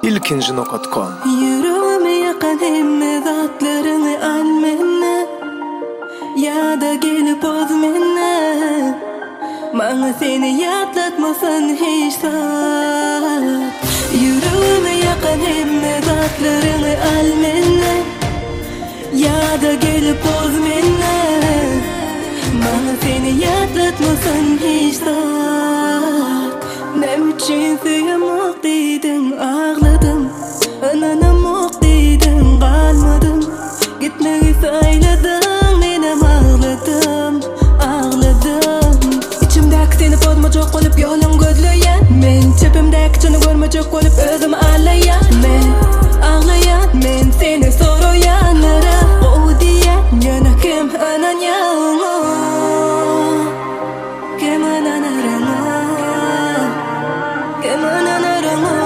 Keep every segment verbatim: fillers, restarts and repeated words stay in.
ilkinci nokta com. Yüreğime yakan hemme zatlarını al menne, ya da gelip oz menne. Bana seni yatlatmasın hiç saat. Yüreğime yakan hemme zatlarını al menne, ya da gelip oz menne. Bana seni yatlatmasın hiç saat. Ne için suyamok dedin ağladım, ananamok dedin kalmadım. Gitmeyi söyledin benim ağladım, ağladım. İçimdeki seni bozmacak olup yolum gözleyen, men çepimdeki canı görmeyecek olup özüm ağlayan. Men ağlayan, men seni soruyanlara o diyen yana kim anan yağma, kim anan arana, kim anan arana.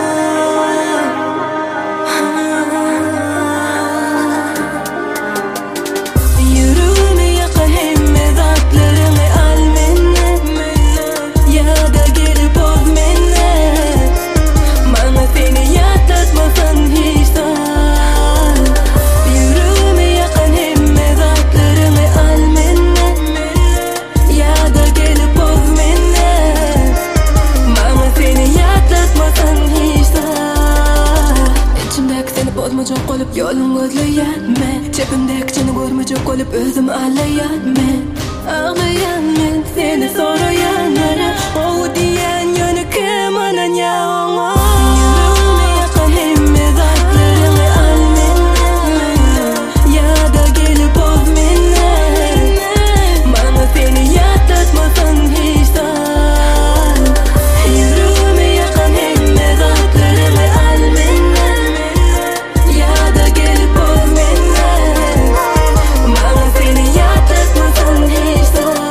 Yüreğime yakan hemme zatlarını al menne, ya da gelip oz menne. Bana seni yatlatmasın hiç saat. Yüreğime yakan hemme zatlarını al menne, ya da gelip oz menne. Bana seni yatlatmasın hiç saat. İçimdeki seni bozmacak olup yolum gözleyen men, çepimdeki seni görmeyecek olup özüm ağlayan men. Ağlayan men, seni soruyanlara o diyen yönü kim anan yağma. Yüreğime yakan hemme zatlarını al menne, ya da gelip oz menne. Bana seni yatlatmasın hiç saat. Yüreğime yakan hemme zatlarını al menne, ya da gelip oz menne. Bana seni yatlatmasın hiç saat.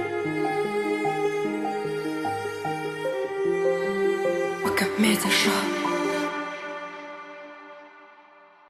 Пока медишь.